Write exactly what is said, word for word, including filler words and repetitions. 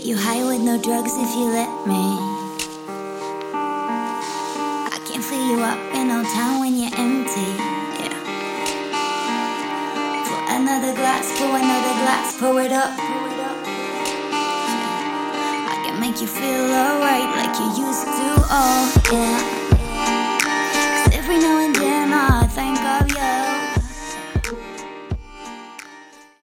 get you high with no drugs if you let me. I can fill you up in Old Town when you're empty. Yeah. Pour another glass, pour another glass, pour it up. I can make you feel alright like you used to. Oh yeah.